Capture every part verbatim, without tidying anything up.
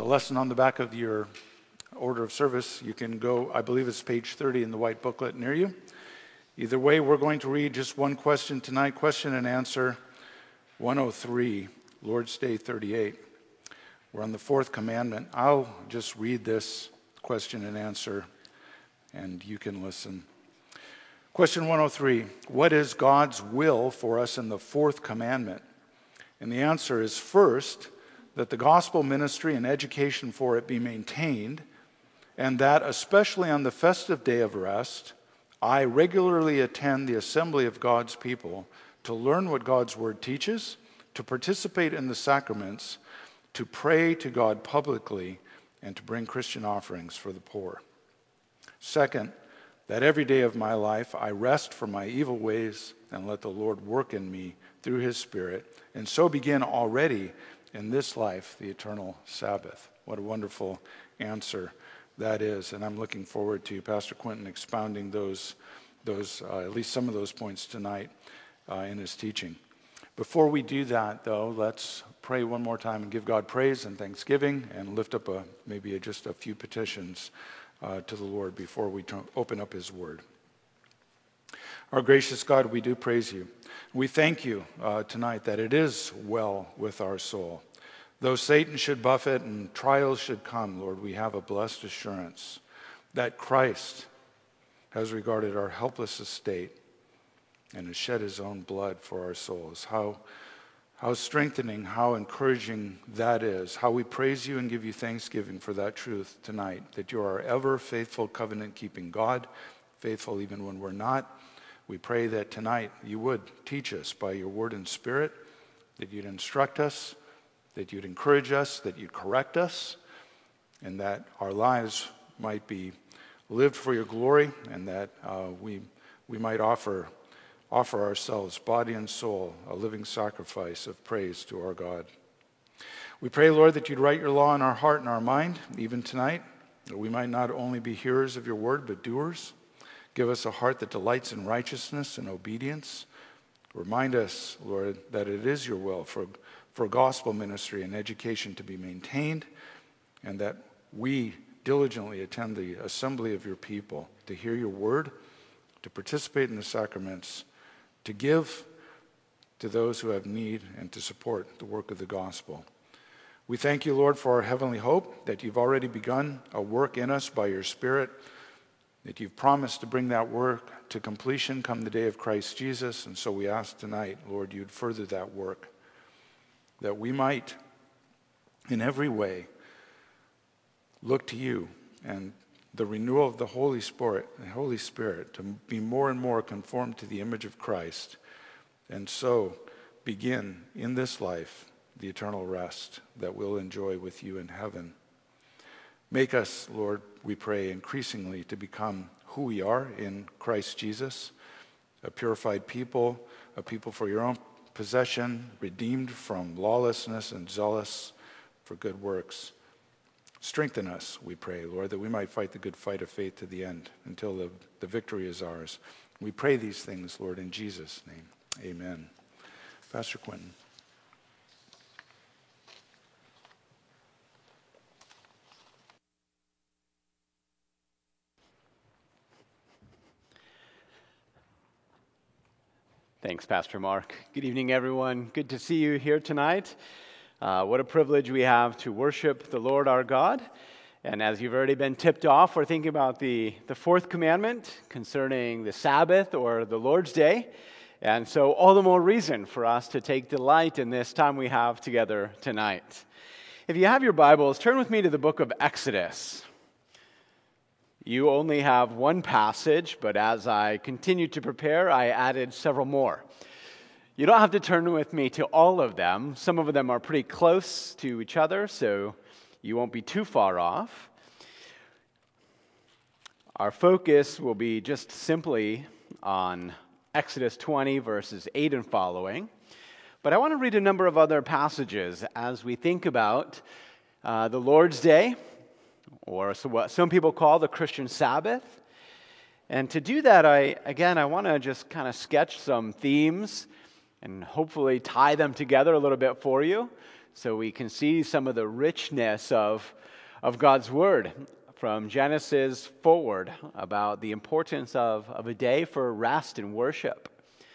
lesson on the back of your order of service. You can go, I believe it's page thirty in the white booklet near you. Either way, we're going to read just one question tonight, question and answer one oh three, Lord's Day thirty-eight. We're on the fourth commandment. I'll just read this question and answer, and you can listen. Question one oh three, what is God's will for us in the fourth commandment? And the answer is, first, that the gospel ministry and education for it be maintained, and that, especially on the festive day of rest, I regularly attend the assembly of God's people to learn what God's word teaches, to participate in the sacraments, to pray to God publicly, and to bring Christian offerings for the poor. Second, that every day of my life I rest from my evil ways and let the Lord work in me through his Spirit, and so begin already in this life the eternal Sabbath. What a wonderful answer that is, and I'm looking forward to Pastor Quentin expounding those, those uh, at least some of those points tonight uh, in his teaching. Before we do that, though, let's pray one more time and give God praise and thanksgiving and lift up a, maybe a, just a few petitions uh, to the Lord before we t- open up his word. Our gracious God, we do praise you. We thank you uh, tonight that it is well with our soul. Though Satan should buffet and trials should come, Lord, we have a blessed assurance that Christ has regarded our helpless estate and has shed his own blood for our souls. How, how strengthening, how encouraging that is. How we praise you and give you thanksgiving for that truth tonight, that you are ever faithful, covenant-keeping God, faithful even when we're not. We pray that tonight you would teach us by your word and spirit, that you'd instruct us, that you'd encourage us, that you'd correct us, and that our lives might be lived for your glory, and that uh, we we might offer offer ourselves, body and soul, a living sacrifice of praise to our God. We pray, Lord, that you'd write your law in our heart and our mind, even tonight, that we might not only be hearers of your word, but doers. Give us a heart that delights in righteousness and obedience. Remind us, Lord, that it is your will for, for gospel ministry and education to be maintained, and that we diligently attend the assembly of your people to hear your word, to participate in the sacraments, to give to those who have need, and to support the work of the gospel. We thank you, Lord, for our heavenly hope, that you've already begun a work in us by your Spirit, that you've promised to bring that work to completion come the day of Christ Jesus. And so we ask tonight, Lord, you'd further that work, that we might, in every way, look to you and the renewal of the Holy Spirit, the Holy Spirit, to be more and more conformed to the image of Christ, and so begin in this life the eternal rest that we'll enjoy with you in heaven. Make us, Lord, we pray, increasingly to become who we are in Christ Jesus, a purified people, a people for your own possession, redeemed from lawlessness and zealous for good works. Strengthen us, we pray, Lord, that we might fight the good fight of faith to the end until the, the victory is ours. We pray these things, Lord, in Jesus' name. Amen. Pastor Quentin. Thanks, Pastor Mark. Good evening, everyone. Good to see you here tonight. Uh, what a privilege we have to worship the Lord our God. And as you've already been tipped off, we're thinking about the, the fourth commandment concerning the Sabbath or the Lord's Day. And so all the more reason for us to take delight in this time we have together tonight. If you have your Bibles, turn with me to the book of Exodus. You only have one passage, but as I continued to prepare, I added several more. You don't have to turn with me to all of them. Some of them are pretty close to each other, so you won't be too far off. Our focus will be just simply on Exodus twenty, verses eight and following. But I want to read a number of other passages as we think about uh, the Lord's Day, or so what some people call the Christian Sabbath. And to do that, I again, I want to just kind of sketch some themes and hopefully tie them together a little bit for you so we can see some of the richness of, of God's Word from Genesis forward about the importance of, of a day for rest and worship.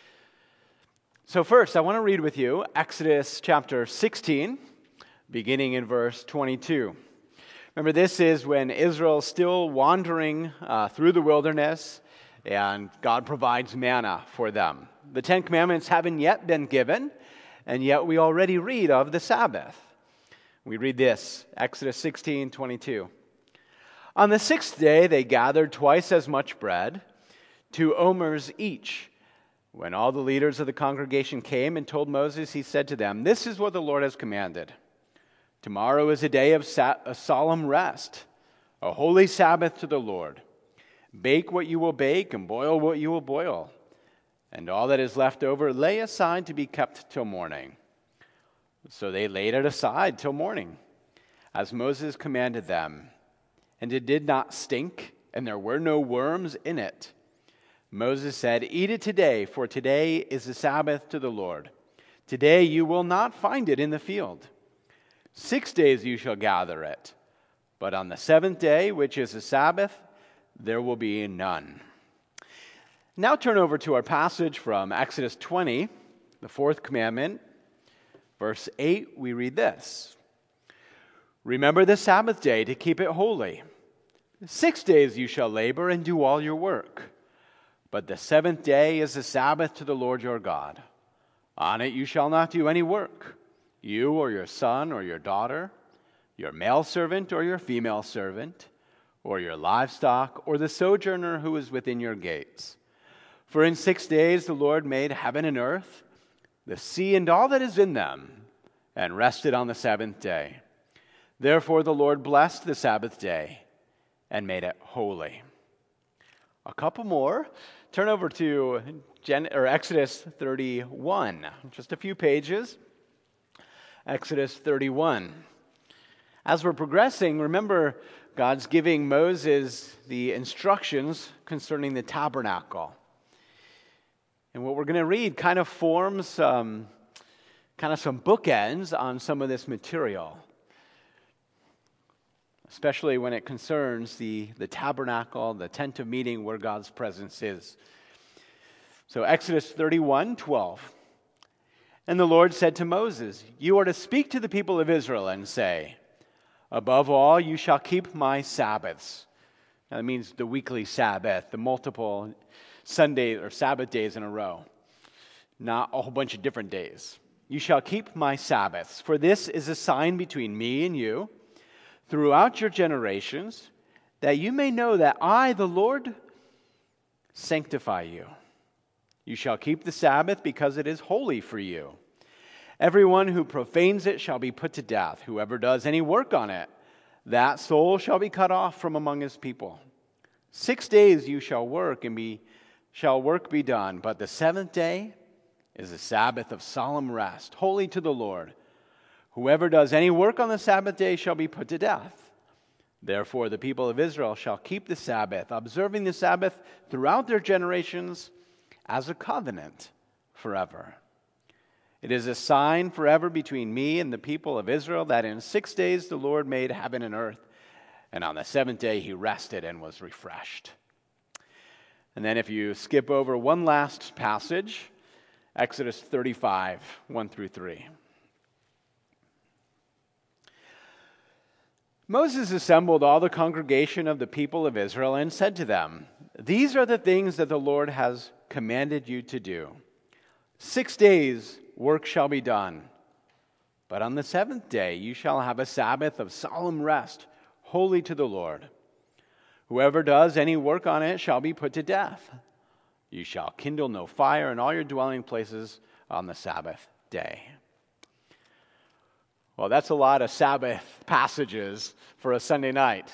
So first, I want to read with you Exodus chapter sixteen, beginning in verse twenty-two. Remember, this is when Israel's still wandering uh, through the wilderness, and God provides manna for them. The Ten Commandments haven't yet been given, and yet we already read of the Sabbath. We read this, Exodus sixteen twenty-two. On the sixth day they gathered twice as much bread, two omers each. When all the leaders of the congregation came and told Moses, he said to them, "This is what the Lord has commanded. Tomorrow is a day of sa- a solemn rest, a holy Sabbath to the Lord. Bake what you will bake and boil what you will boil. And all that is left over lay aside to be kept till morning." So they laid it aside till morning, as Moses commanded them. And it did not stink, and there were no worms in it. Moses said, "Eat it today, for today is the Sabbath to the Lord. Today you will not find it in the field. Six days you shall gather it, but on the seventh day, which is the Sabbath, there will be none." Now turn over to our passage from Exodus twenty, the fourth commandment. Verse eight, we read this. "Remember the Sabbath day to keep it holy. Six days you shall labor and do all your work. But the seventh day is the Sabbath to the Lord your God. On it you shall not do any work, you or your son or your daughter, your male servant or your female servant, or your livestock, or the sojourner who is within your gates. For in six days the Lord made heaven and earth, the sea and all that is in them, and rested on the seventh day. Therefore the Lord blessed the Sabbath day and made it holy." A couple more. Turn over to Gen- or Exodus thirty-one, just a few pages. Exodus thirty-one. As we're progressing, remember God's giving Moses the instructions concerning the tabernacle. And what we're going to read kind of forms um, kind of some bookends on some of this material, especially when it concerns the, the tabernacle, the tent of meeting where God's presence is. So Exodus thirty-one twelve. "And the Lord said to Moses, you are to speak to the people of Israel and say, above all, you shall keep my Sabbaths." Now, that means the weekly Sabbath, the multiple Sunday or Sabbath days in a row, not a whole bunch of different days. "You shall keep my Sabbaths, for this is a sign between me and you throughout your generations, that you may know that I, the Lord, sanctify you. You shall keep the Sabbath because it is holy for you. Everyone who profanes it shall be put to death. Whoever does any work on it, that soul shall be cut off from among his people. Six days you shall work and be shall work be done, but the seventh day is a Sabbath of solemn rest, holy to the Lord. Whoever does any work on the Sabbath day shall be put to death. Therefore the people of Israel shall keep the Sabbath, observing the Sabbath throughout their generations as a covenant forever. It is a sign forever between me and the people of Israel that in six days the Lord made heaven and earth, and on the seventh day he rested and was refreshed." And then if you skip over one last passage, Exodus thirty-five, one through three. "Moses assembled all the congregation of the people of Israel and said to them, these are the things that the Lord has commanded you to do. Six days work shall be done, but on the seventh day you shall have a Sabbath of solemn rest, holy to the Lord. Whoever does any work on it shall be put to death. You shall kindle no fire in all your dwelling places on the Sabbath day." Well, that's a lot of Sabbath passages for a Sunday night.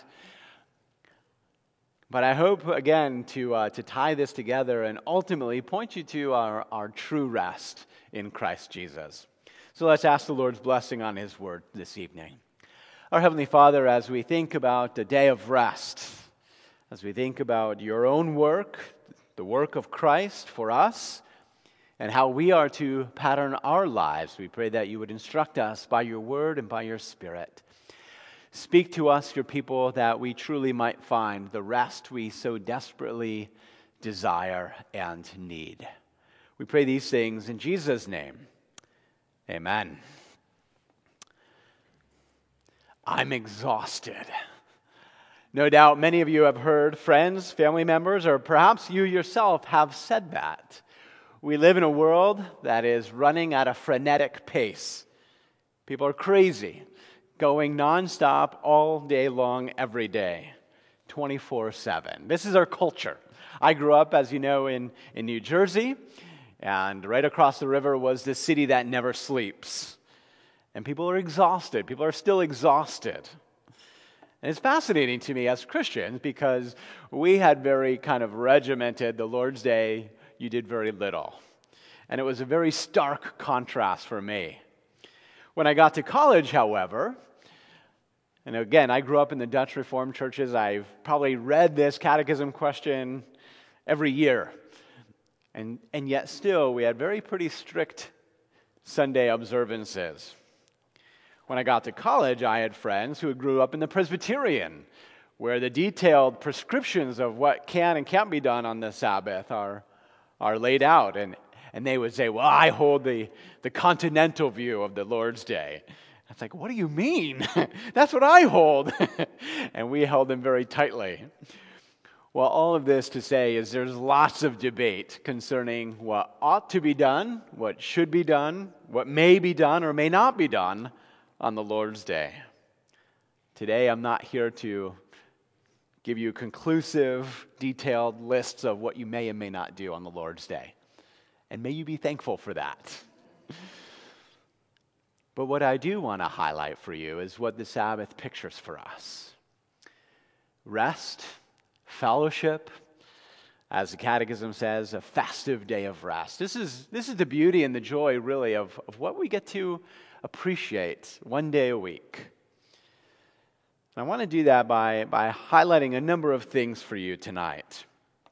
But I hope, again, to uh, to tie this together and ultimately point you to our, our true rest in Christ Jesus. So let's ask the Lord's blessing on His word this evening. Our Heavenly Father, as we think about the day of rest, as we think about your own work, the work of Christ for us, and how we are to pattern our lives. We pray that you would instruct us by your word and by your Spirit. Speak to us, your people, that we truly might find the rest we so desperately desire and need. We pray these things in Jesus' name. Amen. I'm exhausted. No doubt many of you have heard friends, family members, or perhaps you yourself have said that. We live in a world that is running at a frenetic pace. People are crazy, going nonstop all day long, every day, twenty-four seven. This is our culture. I grew up, as you know, in, in New Jersey, and right across the river was the city that never sleeps. And people are exhausted. People are still exhausted. And it's fascinating to me as Christians because we had very kind of regimented the Lord's Day. You did very little. And it was a very stark contrast for me. When I got to college, however, and again, I grew up in the Dutch Reformed churches. I've probably read this catechism question every year. And, and yet still, we had very pretty strict Sunday observances. When I got to college, I had friends who grew up in the Presbyterian, where the detailed prescriptions of what can and can't be done on the Sabbath are are laid out, and, and they would say, well, I hold the, the continental view of the Lord's Day. It's like, what do you mean? That's what I hold. And we held them very tightly. Well, all of this to say is there's lots of debate concerning what ought to be done, what should be done, what may be done or may not be done on the Lord's Day. Today, I'm not here to give you conclusive, detailed lists of what you may and may not do on the Lord's Day. And may you be thankful for that. But what I do want to highlight for you is what the Sabbath pictures for us. Rest, fellowship, as the Catechism says, a festive day of rest. This is, this is the beauty and the joy, really, of, of what we get to appreciate one day a week. I want to do that by, by highlighting a number of things for you tonight.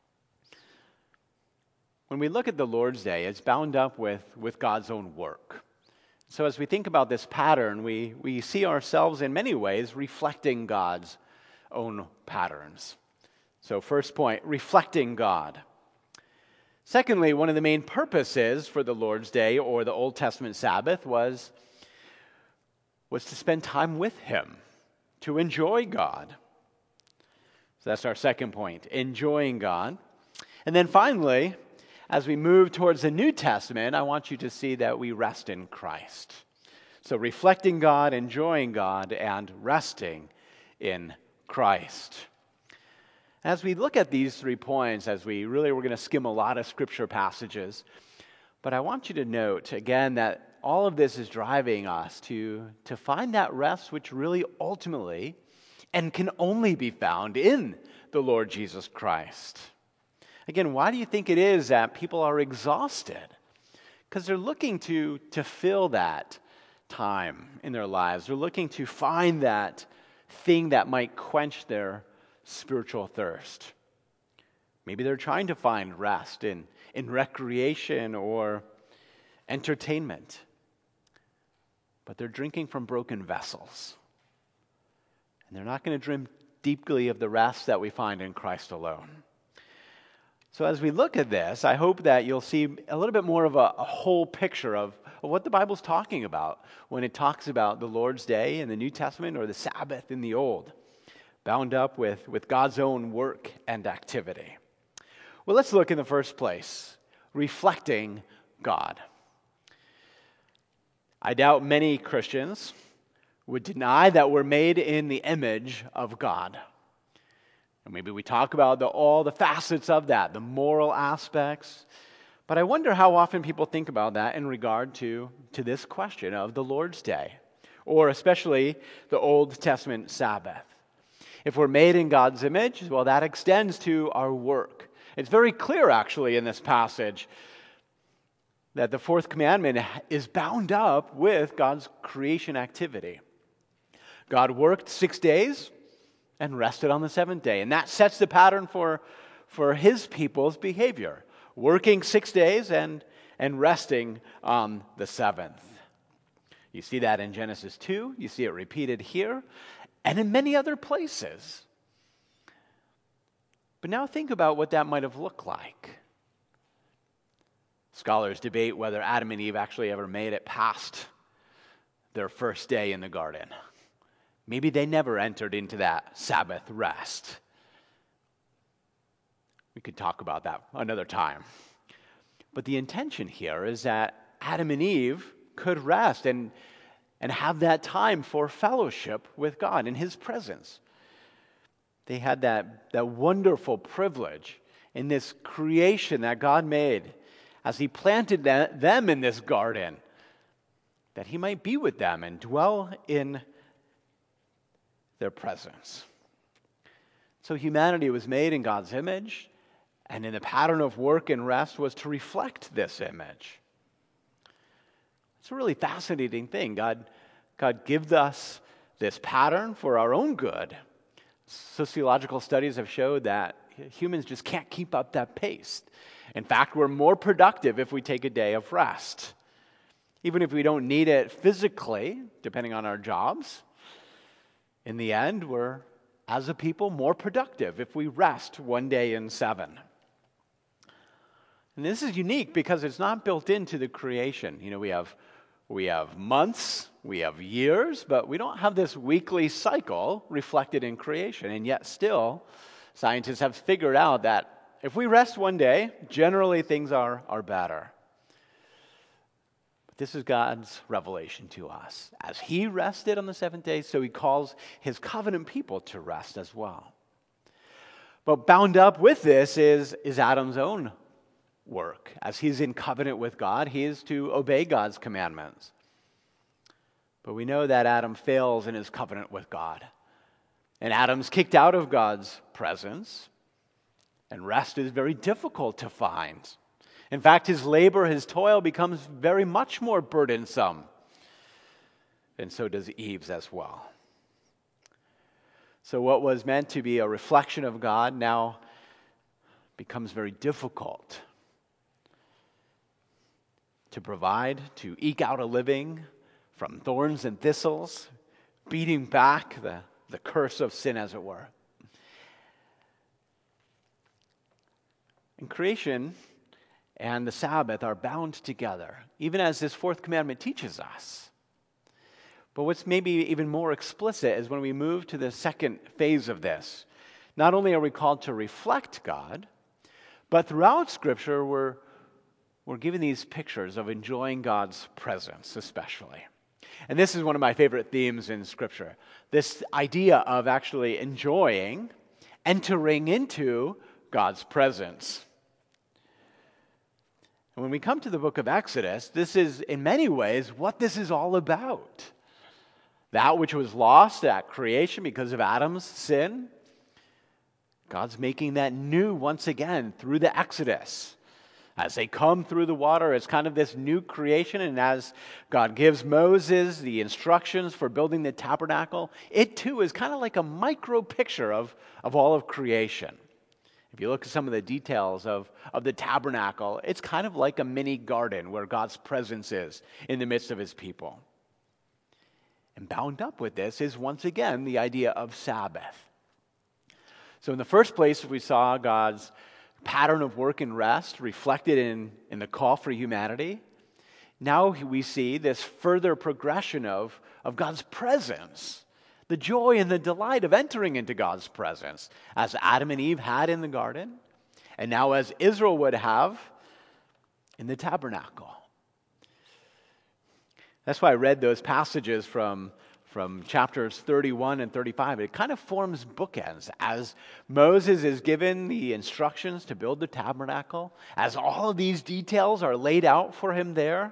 When we look at the Lord's Day, it's bound up with, with God's own work. So as we think about this pattern, we, we see ourselves in many ways reflecting God's own patterns. So first point, reflecting God. Secondly, one of the main purposes for the Lord's Day or the Old Testament Sabbath was, was to spend time with Him, to enjoy God. So that's our second point, enjoying God. And then finally, as we move towards the New Testament, I want you to see that we rest in Christ. So reflecting God, enjoying God, and resting in Christ. As we look at these three points, as we really we're going to skim a lot of scripture passages, but I want you to note again that all of this is driving us to, to find that rest which really ultimately and can only be found in the Lord Jesus Christ. Again, why do you think it is that people are exhausted? Because they're looking to, to fill that time in their lives. They're looking to find that thing that might quench their spiritual thirst. Maybe they're trying to find rest in, in recreation or entertainment. But they're drinking from broken vessels. And they're not going to drink deeply of the rest that we find in Christ alone. So as we look at this, I hope that you'll see a little bit more of a, a whole picture of, of what the Bible's talking about when it talks about the Lord's Day in the New Testament or the Sabbath in the Old, bound up with, with God's own work and activity. Well, let's look in the first place, reflecting God. I doubt many Christians would deny that we're made in the image of God. And maybe we talk about the, all the facets of that, the moral aspects. But I wonder how often people think about that in regard to, to this question of the Lord's Day, or especially the Old Testament Sabbath. If we're made in God's image, well, that extends to our work. It's very clear, actually, in this passage that the fourth commandment is bound up with God's creation activity. God worked six days and rested on the seventh day. And that sets the pattern for, for His people's behavior. Working six days and, and resting on the seventh. You see that in Genesis two, you see it repeated here, and in many other places. But now think about what that might have looked like. Scholars debate whether Adam and Eve actually ever made it past their first day in the garden. Maybe they never entered into that Sabbath rest. We could talk about that another time. But the intention here is that Adam and Eve could rest and, and have that time for fellowship with God in His presence. They had that, that wonderful privilege in this creation that God made as He planted that, them in this garden, that He might be with them and dwell in their presence. So humanity was made in God's image, and in the pattern of work and rest was to reflect this image. It's a really fascinating thing. God, God gives us this pattern for our own good. Sociological studies have showed that humans just can't keep up that pace. In fact, we're more productive if we take a day of rest. Even if we don't need it physically, depending on our jobs, in the end, we're, as a people, more productive if we rest one day in seven. And this is unique because it's not built into the creation. You know, we have we have months, we have years, but we don't have this weekly cycle reflected in creation. And yet still, scientists have figured out that if we rest one day, generally things are, are better. But this is God's revelation to us. As He rested on the seventh day, so He calls His covenant people to rest as well. But bound up with this is, is Adam's own work. As he's in covenant with God, he is to obey God's commandments. But we know that Adam fails in his covenant with God. And Adam's kicked out of God's presence. And rest is very difficult to find. In fact, his labor, his toil becomes very much more burdensome. And so does Eve's as well. So what was meant to be a reflection of God now becomes very difficult to provide, to eke out a living from thorns and thistles, beating back the, the curse of sin, as it were. And creation and the Sabbath are bound together, even as this fourth commandment teaches us. But what's maybe even more explicit is when we move to the second phase of this. Not only are we called to reflect God, but throughout Scripture we're, we're given these pictures of enjoying God's presence especially. And this is one of my favorite themes in Scripture. This idea of actually enjoying, entering into God's presence. And when we come to the book of Exodus, this is in many ways what this is all about. That which was lost at creation because of Adam's sin, God's making that new once again through the Exodus. As they come through the water, it's kind of this new creation, and as God gives Moses the instructions for building the tabernacle, it too is kind of like a micro picture of, of all of creation. If you look at some of the details of, of the tabernacle, it's kind of like a mini garden where God's presence is in the midst of His people. And bound up with this is once again the idea of Sabbath. So in the first place, we saw God's pattern of work and rest reflected in, in the call for humanity. Now we see this further progression of, of God's presence, the joy and the delight of entering into God's presence, as Adam and Eve had in the garden, and now as Israel would have in the tabernacle. That's why I read those passages from From chapters thirty-one and thirty-five. It kind of forms bookends. As Moses is given the instructions to build the tabernacle, as all of these details are laid out for him there,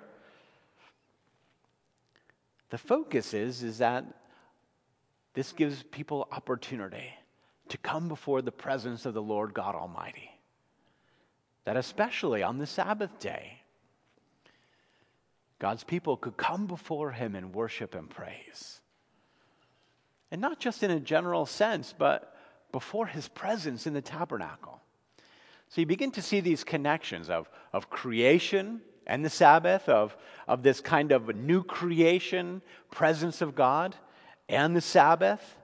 the focus is, is that this gives people opportunity to come before the presence of the Lord God Almighty. That especially on the Sabbath day, God's people could come before Him in worship and praise. And not just in a general sense, but before His presence in the tabernacle. So you begin to see these connections of, of creation and the Sabbath, of, of this kind of new creation, presence of God, and the Sabbath.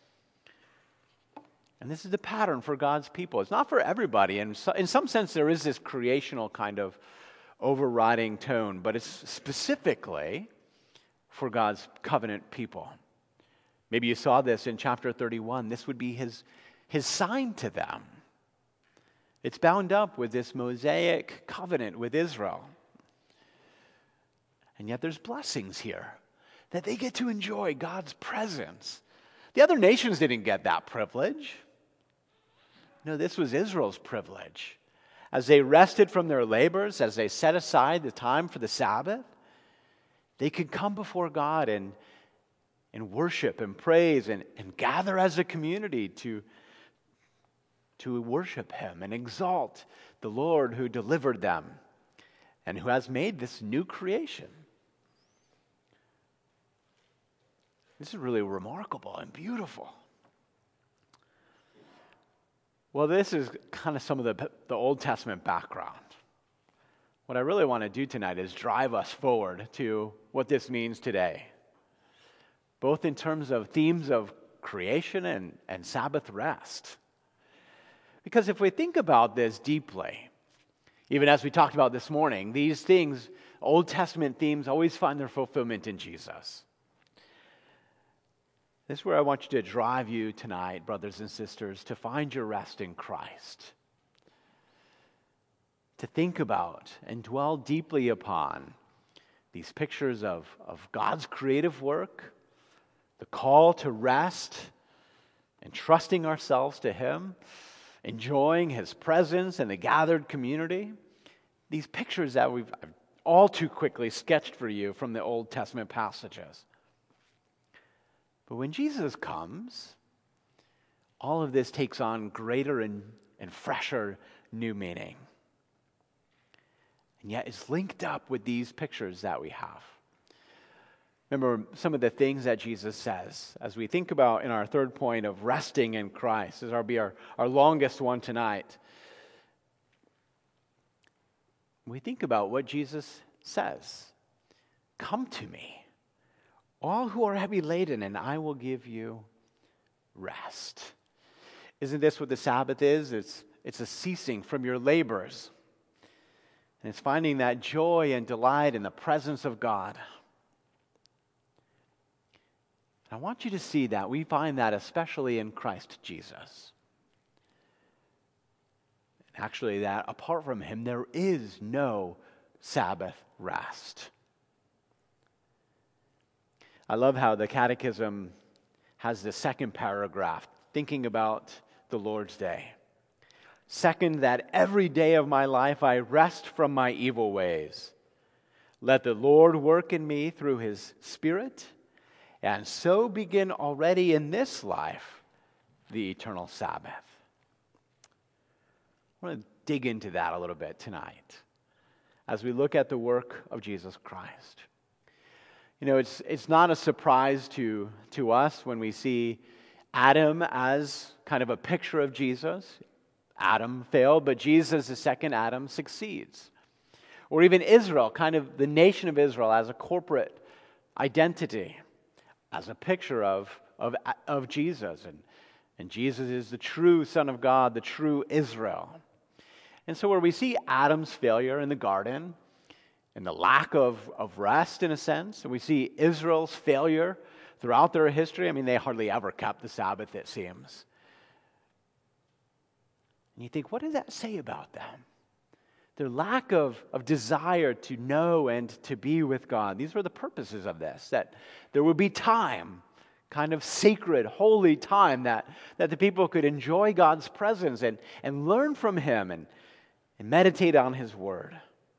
And this is the pattern for God's people. It's not for everybody. And so, in some sense, there is this creational kind of overriding tone, but it's specifically for God's covenant people. Maybe you saw this in chapter thirty-one. This would be his, his sign to them. It's bound up with this Mosaic covenant with Israel. And yet there's blessings here that they get to enjoy God's presence. The other nations didn't get that privilege. No, this was Israel's privilege. As they rested from their labors, as they set aside the time for the Sabbath, they could come before God and, and worship and praise and, and gather as a community to, to worship Him and exalt the Lord who delivered them and who has made this new creation. This is really remarkable and beautiful. Well, this is kind of some of the, the Old Testament background. What I really want to do tonight is drive us forward to what this means today, both in terms of themes of creation and, and Sabbath rest. Because if we think about this deeply, even as we talked about this morning, these things, Old Testament themes, always find their fulfillment in Jesus. This is where I want you to drive you tonight, brothers and sisters, to find your rest in Christ. To think about and dwell deeply upon these pictures of, of God's creative work, the call to rest, and trusting ourselves to Him, enjoying His presence and the gathered community. These pictures that we've all too quickly sketched for you from the Old Testament passages. But when Jesus comes, all of this takes on greater and, and fresher new meaning. And yet it's linked up with these pictures that we have. Remember some of the things that Jesus says as we think about in our third point of resting in Christ. This will be our, our longest one tonight. We think about what Jesus says. Come to me, all who are heavy laden, and I will give you rest. Isn't this what the Sabbath is? It's, it's a ceasing from your labors. And it's finding that joy and delight in the presence of God. I want you to see that. We find that especially in Christ Jesus. Actually, that apart from Him, there is no Sabbath rest. I love how the Catechism has the second paragraph, thinking about the Lord's Day. Second, that every day of my life I rest from my evil ways. Let the Lord work in me through His Spirit, and so begin already in this life the eternal Sabbath. I want to dig into that a little bit tonight as we look at the work of Jesus Christ. You know, it's it's not a surprise to, to us when we see Adam as kind of a picture of Jesus. Adam failed, but Jesus, the second Adam, succeeds. Or even Israel, kind of the nation of Israel as a corporate identity, as a picture of, of, of Jesus. And, and Jesus is the true Son of God, the true Israel. And so where we see Adam's failure in the garden, and the lack of, of rest, in a sense. And we see Israel's failure throughout their history. I mean, they hardly ever kept the Sabbath, it seems. And you think, what does that say about them? Their lack of, of desire to know and to be with God. These were the purposes of this, that there would be time, kind of sacred, holy time, that, that the people could enjoy God's presence and, and learn from Him and, and meditate on His Word.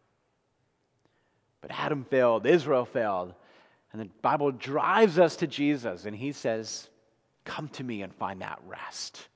But Adam failed, Israel failed, and the Bible drives us to Jesus, and He says, come to me and find that rest.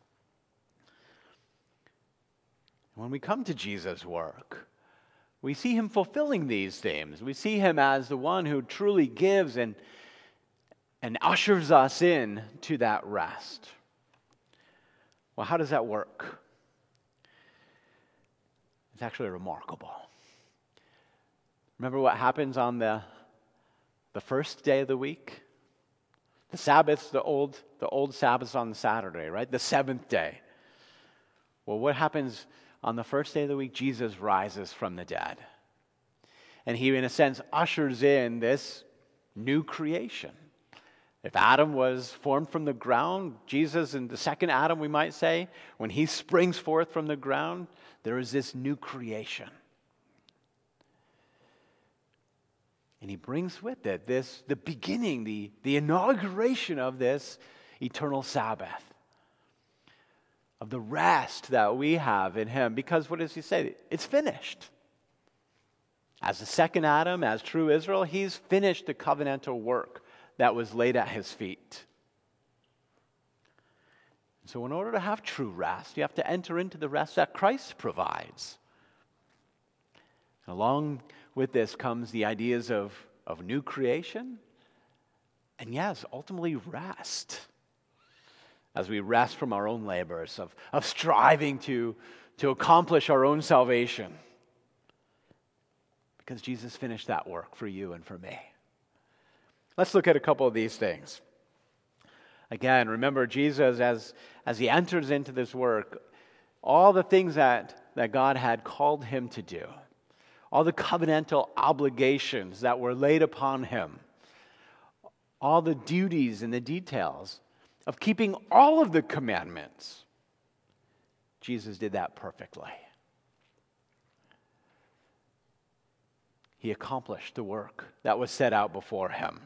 When we come to Jesus' work, we see Him fulfilling these themes. We see Him as the one who truly gives and, and ushers us in to that rest. Well, how does that work? It's actually remarkable. Remember what happens on the, the first day of the week? The Sabbath, the old, the old Sabbath on Saturday, right? The seventh day. Well, what happens on the first day of the week? Jesus rises from the dead. And he, in a sense, ushers in this new creation. If Adam was formed from the ground, Jesus, in the second Adam, we might say, when he springs forth from the ground, there is this new creation. And he brings with it this, the beginning, the, the inauguration of this eternal Sabbath, of the rest that we have in him. Because what does he say? It's finished. As the second Adam, as true Israel, he's finished the covenantal work that was laid at his feet. So in order to have true rest, you have to enter into the rest that Christ provides. Along with this comes the ideas of, of new creation, and yes, ultimately rest. As we rest from our own labors, of, of striving to, to accomplish our own salvation. Because Jesus finished that work for you and for me. Let's look at a couple of these things. Again, remember Jesus, as, as he enters into this work, all the things that, that God had called him to do, all the covenantal obligations that were laid upon him, all the duties and the details of keeping all of the commandments, Jesus did that perfectly. He accomplished the work that was set out before him.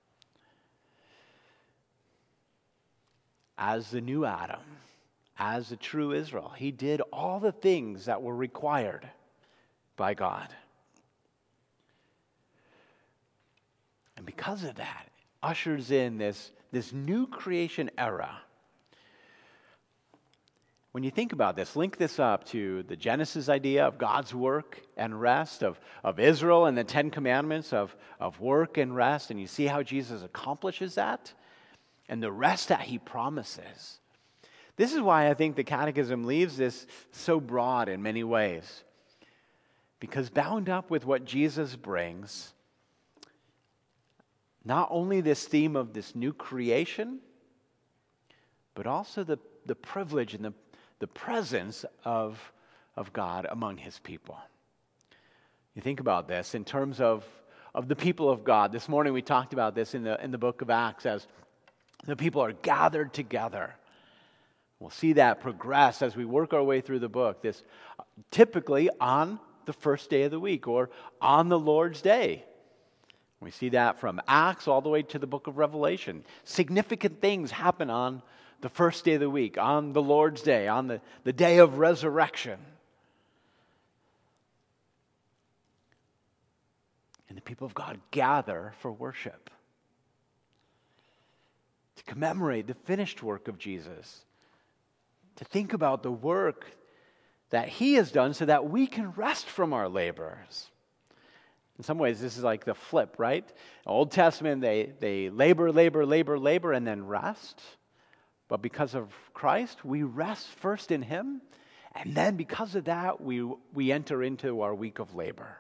As the new Adam, as the true Israel, he did all the things that were required by God. And because of that, it ushers in this, this new creation era. When you think about this, link this up to the Genesis idea of God's work and rest, of, of Israel and the Ten Commandments of, of work and rest, and you see how Jesus accomplishes that and the rest that he promises. This is why I think the Catechism leaves this so broad in many ways. Because bound up with what Jesus brings, not only this theme of this new creation, but also the, the privilege and the, the presence of, of God among his people. You think about this in terms of, of the people of God. This morning we talked about this in the, in the book of Acts as the people are gathered together. We'll see that progress as we work our way through the book. This typically on the first day of the week or on the Lord's Day. We see that from Acts all the way to the book of Revelation. Significant things happen on the first day of the week, on the Lord's Day, on the, the day of resurrection. And the people of God gather for worship, to commemorate the finished work of Jesus, to think about the work that he has done so that we can rest from our labors. In some ways, this is like the flip, right? Old Testament, they, they labor, labor, labor, labor, and then rest. But because of Christ, we rest first in him, and then because of that, we, we enter into our week of labor.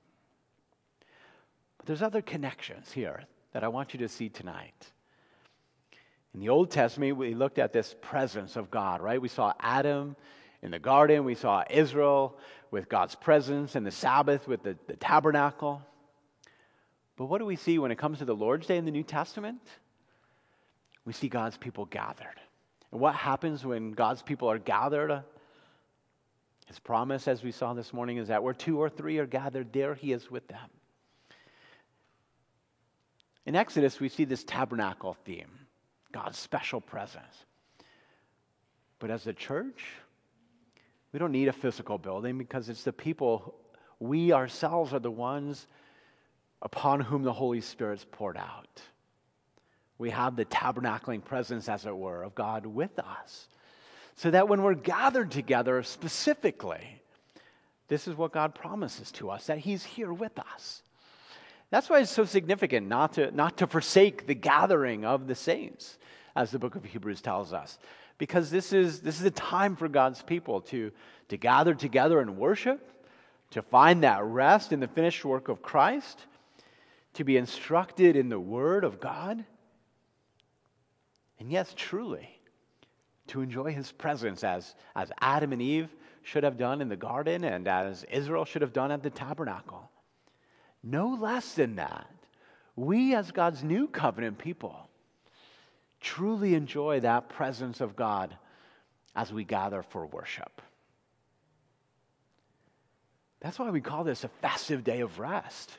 But there's other connections here that I want you to see tonight. In the Old Testament, we looked at this presence of God, right? We saw Adam in the garden. We saw Israel with God's presence, and the Sabbath with the, the tabernacle. But what do we see when it comes to the Lord's Day in the New Testament? We see God's people gathered. And what happens when God's people are gathered? His promise, as we saw this morning, is that where two or three are gathered, there he is with them. In Exodus, we see this tabernacle theme. God's special presence. But as a church, we don't need a physical building because it's the people, we ourselves are the ones upon whom the Holy Spirit's poured out. We have the tabernacling presence, as it were, of God with us. So that when we're gathered together specifically, this is what God promises to us, that he's here with us. That's why it's so significant not to, not to forsake the gathering of the saints, as the book of Hebrews tells us. Because this is, this is a time for God's people to, to gather together and worship, to find that rest in the finished work of Christ, to be instructed in the Word of God, and yes, truly, to enjoy His presence as, as Adam and Eve should have done in the garden and as Israel should have done at the tabernacle. No less than that, we as God's new covenant people truly enjoy that presence of God as we gather for worship. That's why we call this a festive day of rest.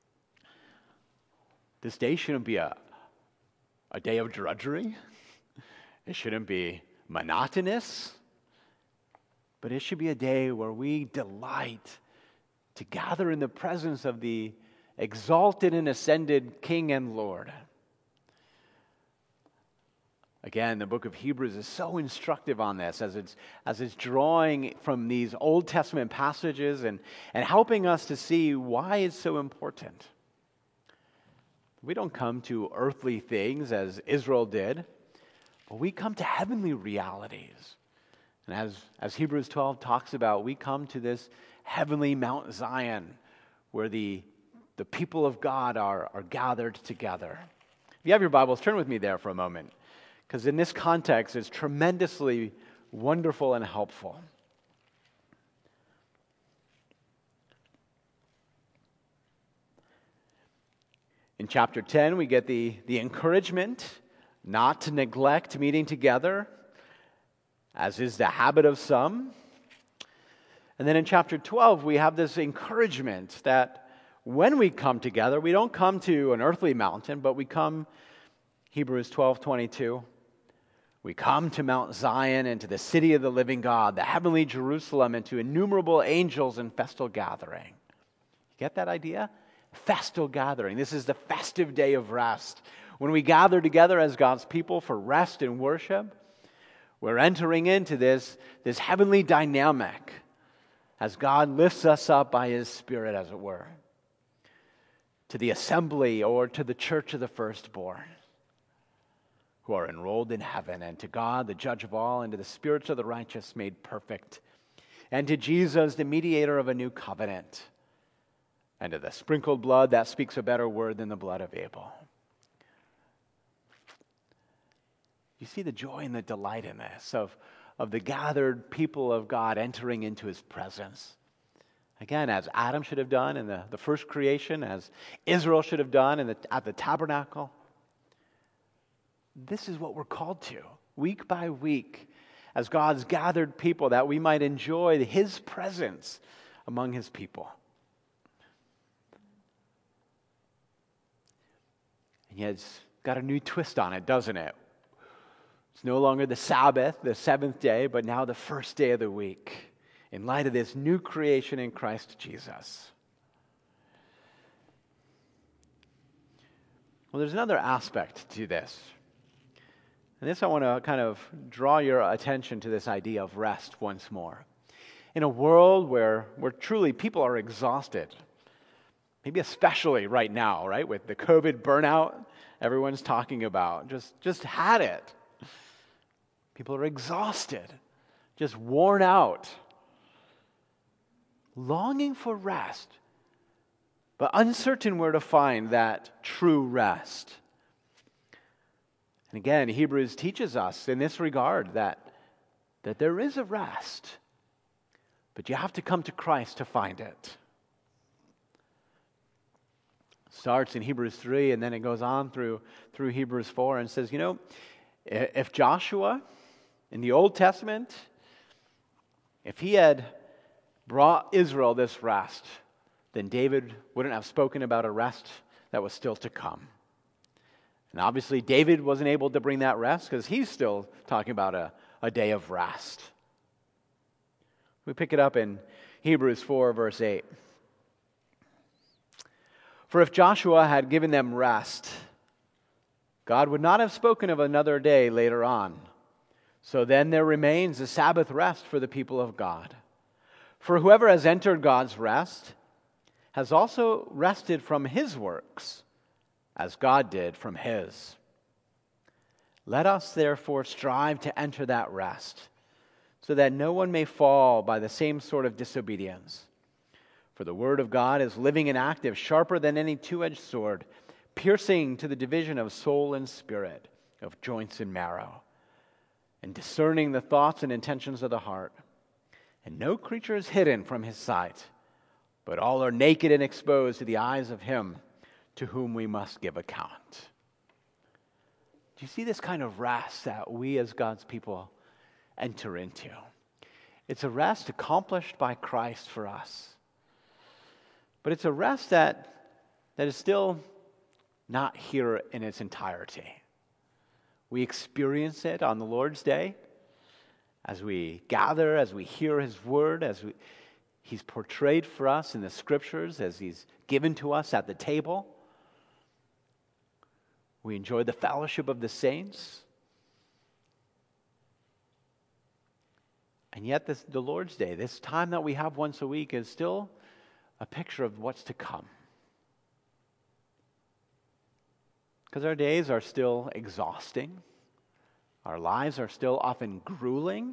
This day shouldn't be a, a day of drudgery. It shouldn't be monotonous. But it should be a day where we delight to gather in the presence of the exalted and ascended King and Lord. Again, the book of Hebrews is so instructive on this as it's, as it's drawing from these Old Testament passages and, and helping us to see why it's so important. We don't come to earthly things as Israel did, but we come to heavenly realities. And as, as Hebrews twelve talks about, we come to this heavenly Mount Zion where the, the people of God are, are gathered together. If you have your Bibles, turn with me there for a moment. Because in this context, it's tremendously wonderful and helpful. In chapter ten, we get the, the encouragement not to neglect meeting together, as is the habit of some. And then in chapter twelve, we have this encouragement that when we come together, we don't come to an earthly mountain, but we come, Hebrews twelve twenty-two, we come to Mount Zion and to the city of the living God, the heavenly Jerusalem, and to innumerable angels in festal gathering. You get that idea? Festal gathering. This is the festive day of rest. When we gather together as God's people for rest and worship, we're entering into this, this heavenly dynamic as God lifts us up by His Spirit, as it were, to the assembly or to the church of the firstborn, who are enrolled in heaven, and to God, the judge of all, and to the spirits of the righteous made perfect, and to Jesus, the mediator of a new covenant, and to the sprinkled blood that speaks a better word than the blood of Abel. You see the joy and the delight in this, of, of the gathered people of God entering into His presence. Again, as Adam should have done in the, the first creation, as Israel should have done in the, at the tabernacle. This is what we're called to, week by week, as God's gathered people, that we might enjoy His presence among His people. And yet it's got a new twist on it, doesn't it? It's no longer the Sabbath, the seventh day, but now the first day of the week, in light of this new creation in Christ Jesus. Well, there's another aspect to this. And this I want to kind of draw your attention to this idea of rest once more. In a world where, where truly people are exhausted, maybe especially right now, right, with the COVID burnout everyone's talking about, just, just had it. People are exhausted, just worn out, longing for rest, but uncertain where to find that true rest. And again, Hebrews teaches us in this regard that, that there is a rest, but you have to come to Christ to find it. It starts in Hebrews three, and then it goes on through, through Hebrews four, and says, you know, if Joshua in the Old Testament, if he had brought Israel this rest, then David wouldn't have spoken about a rest that was still to come. And obviously, David wasn't able to bring that rest because he's still talking about a, a day of rest. We pick it up in Hebrews four, verse eight. For if Joshua had given them rest, God would not have spoken of another day later on. So then there remains a Sabbath rest for the people of God. For whoever has entered God's rest has also rested from his works, as God did from His. Let us therefore strive to enter that rest, so that no one may fall by the same sort of disobedience. For the word of God is living and active, sharper than any two-edged sword, piercing to the division of soul and spirit, of joints and marrow, and discerning the thoughts and intentions of the heart. And no creature is hidden from his sight, but all are naked and exposed to the eyes of him to whom we must give account. Do you see this kind of rest that we as God's people enter into? It's a rest accomplished by Christ for us. But it's a rest that, that is still not here in its entirety. We experience it on the Lord's Day as we gather, as we hear his word, as we, he's portrayed for us in the scriptures, as he's given to us at the table. We enjoy the fellowship of the saints. And yet this, the Lord's Day, this time that we have once a week, is still a picture of what's to come. Because our days are still exhausting. Our lives are still often grueling.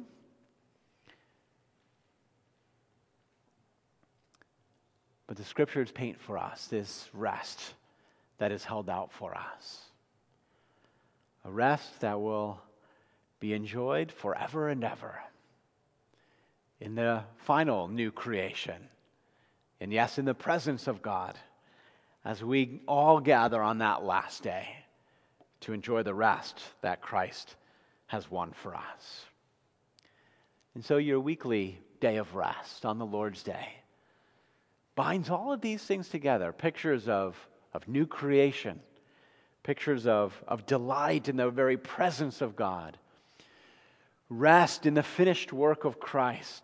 But the scriptures paint for us this rest that is held out for us. A rest that will be enjoyed forever and ever in the final new creation. And yes, in the presence of God, as we all gather on that last day to enjoy the rest that Christ has won for us. And so your weekly day of rest on the Lord's Day binds all of these things together, pictures of, of new creation, pictures of, of delight in the very presence of God, rest in the finished work of Christ,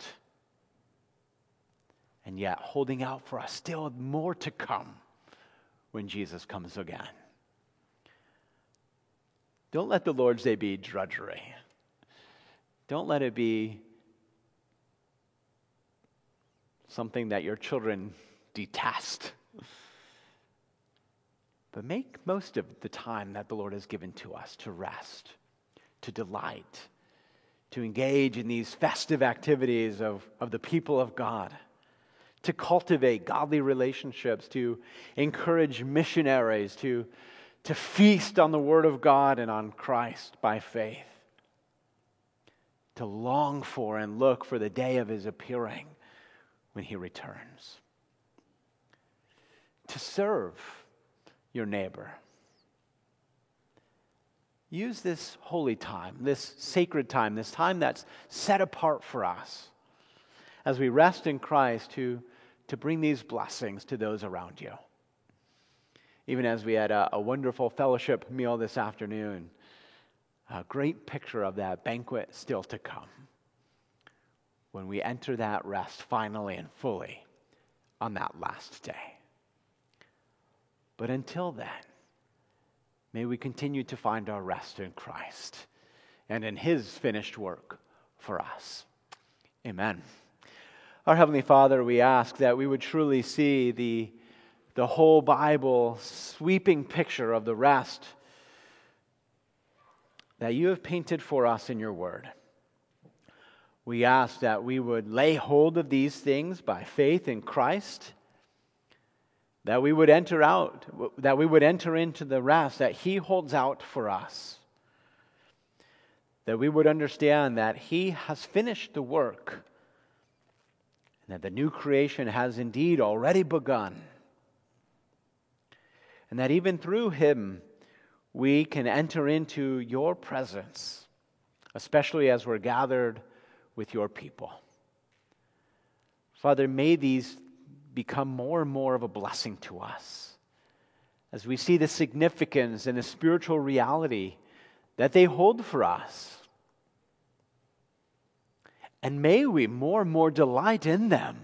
and yet holding out for us still more to come when Jesus comes again. Don't let the Lord's Day be drudgery. Don't let it be something that your children detest. But make most of the time that the Lord has given to us to rest, to delight, to engage in these festive activities of, of the people of God, to cultivate godly relationships, to encourage missionaries, to, to feast on the Word of God and on Christ by faith, to long for and look for the day of his appearing when he returns, to serve your neighbor. Use this holy time, this sacred time, this time that's set apart for us as we rest in Christ to, to bring these blessings to those around you. Even as we had a, a wonderful fellowship meal this afternoon, a great picture of that banquet still to come when we enter that rest finally and fully on that last day. But until then, may we continue to find our rest in Christ and in his finished work for us. Amen. Our Heavenly Father, we ask that we would truly see the, the whole Bible sweeping picture of the rest that you have painted for us in your word. We ask that we would lay hold of these things by faith in Christ, that we would enter out, that we would enter into the rest that he holds out for us, that we would understand that he has finished the work, and that the new creation has indeed already begun, and that even through him we can enter into your presence, especially as we're gathered with your people. Father, may these become more and more of a blessing to us as we see the significance and the spiritual reality that they hold for us. And may we more and more delight in them,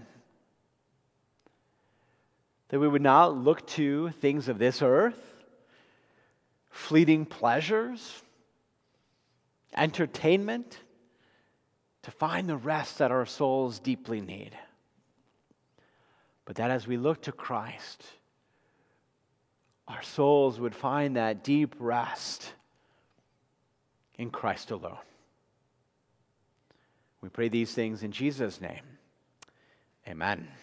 that we would not look to things of this earth, fleeting pleasures, entertainment, to find the rest that our souls deeply need. But that as we look to Christ, our souls would find that deep rest in Christ alone. We pray these things in Jesus' name. Amen.